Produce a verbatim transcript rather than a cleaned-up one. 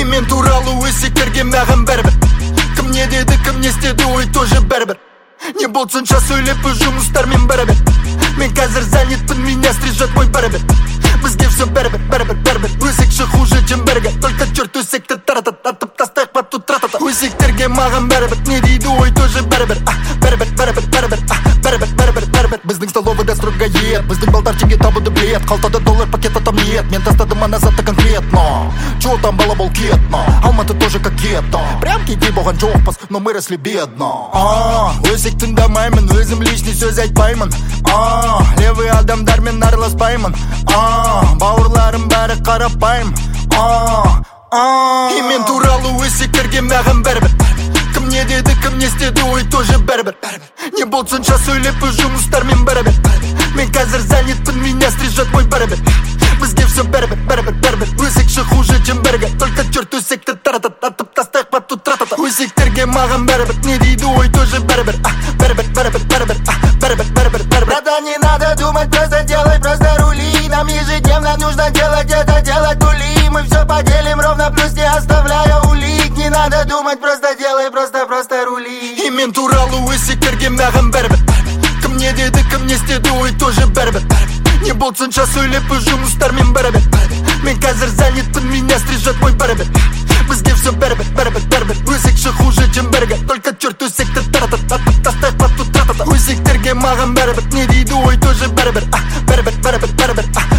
мен туралы өсектерге маған бәрібір. Кім не деді, кім не істеді, ой тоже бәрібір. Не болсынша сөйлеп өз жұмыстармен бәрібір. Мен қазір занятпын, меня стрижет мой бәрібір. Бізге все бәрібір, бәрібір, бәрібір. Өсекші хуже, чем бәрге. Только черт өсекті таратат, атып тастайық па тут тратата. Өсектерге маған бәрібір, не дейді, ой тоже бәрібір. Бәрібір, бәрібір, бәрібір, бәрібір, бәрібір, бәрібір. Біздің столовыйда строгает, біздің балдар теңге табуды білет. Қалтада доллар, пакета там нет, мен тастадым ана затты конкретно. Чего там бала бол кетно, Алматы тоже как гетто. Прям кейде болған жоқпыз, но мы росли бедно. Өсек тыңдамаймын, өзім лишний сөз айтпаймын. Левый адамдармен араласпаймын. Бауырларым бәрі қарапайым. И мен туралы өсектерге маған бәрібір. Кім не деді, кім не істеді, ой тоже бәрібір. Не болсынша сөйлеп өз жұмыстармен бәрібір. Мен қазір занятпын, меня стрижет мой бәрібір. Бізге все бәрібір, бәрібір, бәрібір. Өсекші хуже, чем бәрге. Только черт өсекті таратат, атып тастайық па тут тратата. Өсектерге маған бәрібір, не дейді, ой тоже бәрібір. Бәрібір, бәрібір, бәрібір, бәрібір, бәрібір, бәрібір. Братан, не надо думать, просто делай, просто рули. Нам ежедневно нужно делать, где-то делать тули. Мы все поделим ровно, плюс не оставляя улик. Не надо думать, просто делай, просто, просто рули. И мен туралы өсектерге маған бәрібір. Кім не деді, кім не істеді, ой тоже бәрібір. Не болсынша сөйлеп өз жұмыстармен бәрібір. Мен қазір занятпын, меня стрижет мой бәрібір. Бізге все бәрібір, бәрібір, бәрібір. Өсекші хуже, чем бәрге. Только черт өсекті таратат, атып тастайық па тут тратата. Өсектерге маған бәрібір, не дейді, ой тоже бәрібір. Бәрібір, бәрібір, бәрібір,